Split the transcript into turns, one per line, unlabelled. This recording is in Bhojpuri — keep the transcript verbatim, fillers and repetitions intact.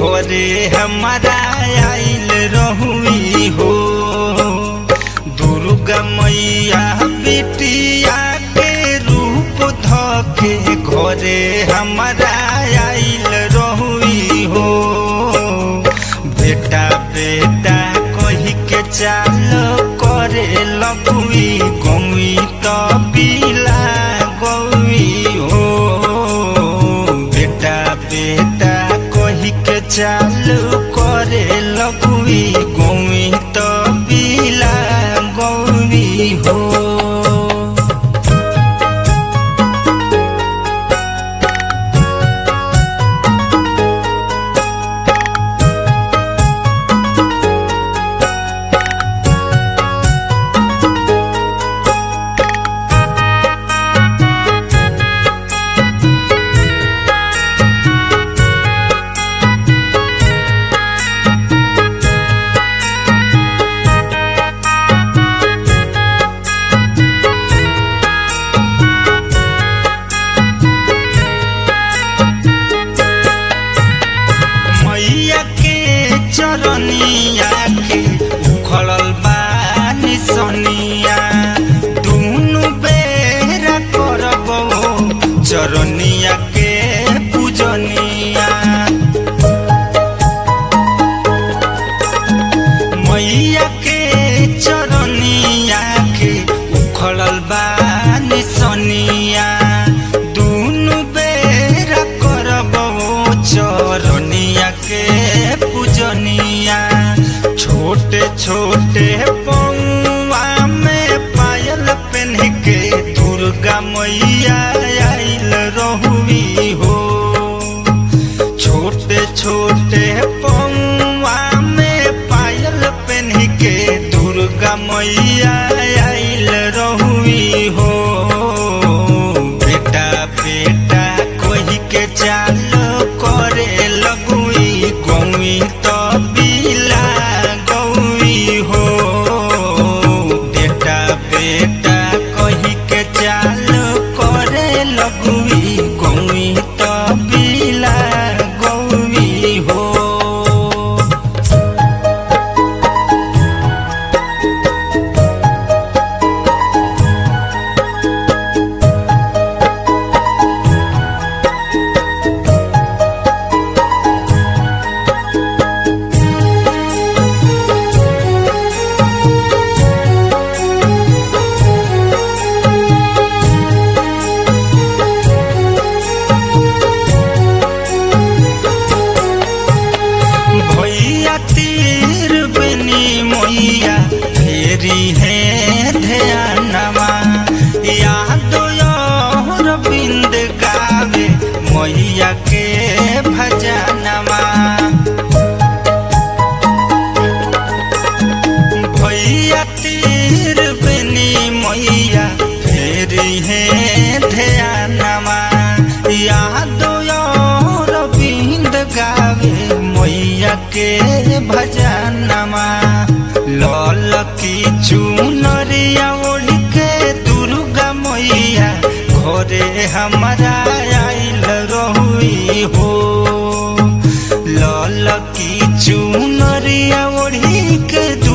घरे हमारा आइल रहुई हो। दुर्गा मैया बिटिया के रूप धके घरे हमारा आइल रहुई हो। बेटा बेटा कही के चाल करे लगुई गौई तो बिला गौई हो। बेटा बेटा कही के चाल करे लगुई गौई तो बिला गौई हो। चरनिया के उखड़ल बानी सनिया दुनु बेरा करबो चरनिया के पूजनिया। मैया के चरनिया के उखड़ल बानी सनिया दुनु बेरा करबो चरनिया के पूजनिया। छोटे छोटे पौआ में पायल पहन के दुर्गा मैया आइल रहुई हो। छोटे छोटे पौआ में पायल पहन के दुर्गा मैया आइल रहुई हो। बेटा बेटा कही के चाल करे लगुई गौई तो बिला गौई हो। बेटा बेटा कही के चाल करे लगुई गौई तो बिला गौई हो। तीर बनी मैया फेरी है ध्यानवा याद बिंद गावे मैया के भजनवा। भैया तीर बनी मैया फेरी है ध्यानवा याद बिंद गावे मैया के भजनमा। लाल की चुनरिया ओढ़ के दुर्गा मैया घरे हमारा आइल रहुई हो। लाल की चुनरिया ओढ़ के